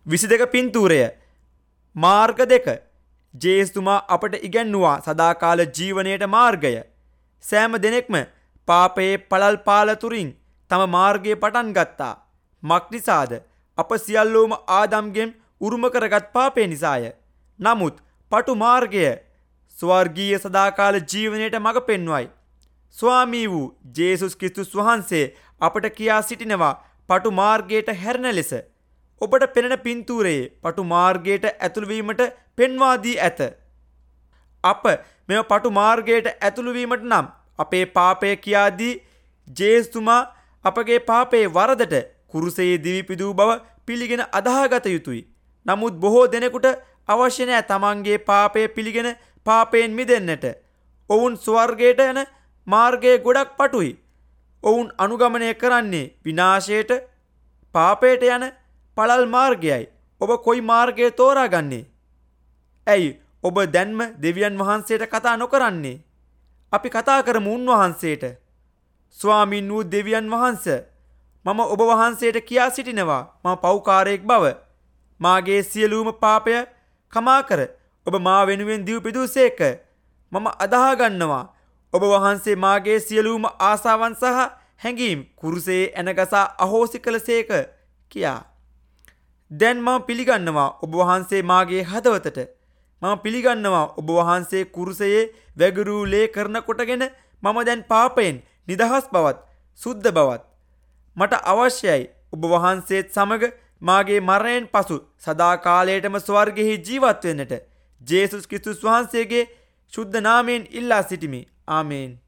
22 පින්තූරය මාර්ග 2 ජේසුතුමා අපට ඉගැන්නුවා සදාකාල ජීවනයේට මාර්ගය. සෑම දිනෙකම පාපයේ පළල් පාලතුරින් තම මාර්ගය පටන් ගත්තා. මක්නිසාද අප සියල්ලෝම ආදම්ගෙන් උරුම කරගත් පාපය නිසාය. නමුත් පටු මාර්ගය ස්වර්ගීය සදාකාල ජීවනයට මඟ පෙන්වයි. ස්වාමී වූ ජේසුස් ක්‍රිස්තුස් වහන්සේ අපට කියා සිටිනවා පටු මාර්ගයට හැරෙන ලෙස. ඔබට පෙනෙන පින්තූරයේ පටු මාර්ගයට ඇතුළු වීමට පෙන්වා දී ඇත. අප මෙම පටු මාර්ගයට ඇතුළු වීමට නම් අපේ පාපය කියා දී ජේසුතුමා අපගේ පාපයේ වරදට කුරුසයේ දිවි පිදූ බව පිළිගෙන අදහාගත යුතුයි. නමුත් බොහෝ දෙනෙකුට අවශ්‍ය නැහැ තමන්ගේ පාපය පිළිගෙන පාපයෙන් මිදෙන්නට. ඔවුන් ස්වර්ගයට යන මාර්ගයේ ගොඩක් පටුයි. ඔවුන් අනුගමනය කරන්නේ විනාශයට පාපයට යන පළල් මාර්ගයයි. ඔබ කොයි මාර්ගය තෝරාගන්නේ? ඇයි ඔබ දැන්ම දෙවියන් වහන්සේට කතා නොකරන්නේ? අපි කතා කරමු උන්වහන්සේට. ස්වාමින් වූ දෙවියන් වහන්සේ, මම ඔබ වහන්සේට කියා සිටිනවා මම පව්කාරයෙක් බව. මාගේ සියලුම පාපය කමා කර ඔබ මා වෙනුවෙන් දිව් පිදූසේක. මම අදහා ගන්නවා ඔබ වහන්සේ මාගේ සියලුම ආසාවන් සහ හැඟීම් කුරුසේ එනගසා අහෝසි කළසේක කියා. දැන් මම පිළිගන්නවා ඔබ වහන්සේ මාගේ හදවතට. මම පිළිගන්නවා ඔබ වහන්සේ කුරුසයේ වැගිරූ ලේ කරන කොටගෙන මම දැන් පාපයෙන් නිදහස් බවත් සුද්ධ බවත්. මට අවශ්‍යයි ඔබ වහන්සේත් සමග මාගේ මරණයෙන් පසු සදා කාලයටම ස්වර්ගයෙහි ජීවත් වෙන්නට. ජේසුස් ක්‍රිස්තුස් වහන්සේගේ ශුද්ධ නාමයෙන් ඉල්ලා සිටිමි. ආමේන්.